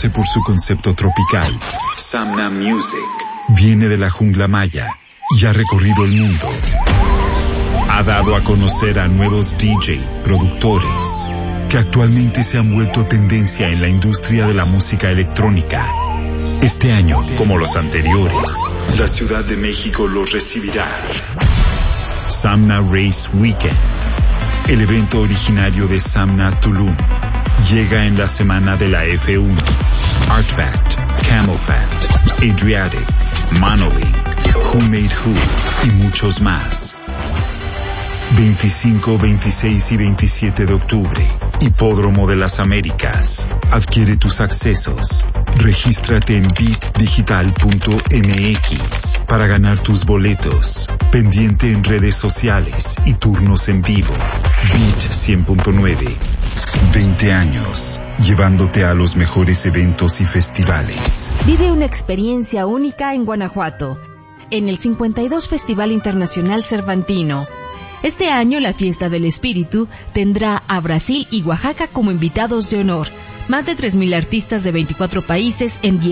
conoce por su concepto tropical. Samna Music. Viene de la jungla maya y ha recorrido el mundo. Ha dado a conocer a nuevos DJ, productores, que actualmente se han vuelto tendencia en la industria de la música electrónica. Este año, como los anteriores, la Ciudad de México los recibirá. Samna Race Weekend, el evento originario de Samna Tulum, llega en la semana de la F1. Artfact, Camelfact, Adriatic, Monolink, Who Made Who y muchos más. 25, 26 y 27 de octubre, Hipódromo de las Américas. Adquiere tus accesos. Regístrate en bitdigital.mx para ganar tus boletos. Pendiente en redes sociales y turnos en vivo. Bit 100.9. 20 años, llevándote a los mejores eventos y festivales. Vive una experiencia única en Guanajuato, en el 52 Festival Internacional Cervantino. Este año la Fiesta del Espíritu tendrá a Brasil y Oaxaca como invitados de honor. Más de 3,000 artistas de 24 países en 10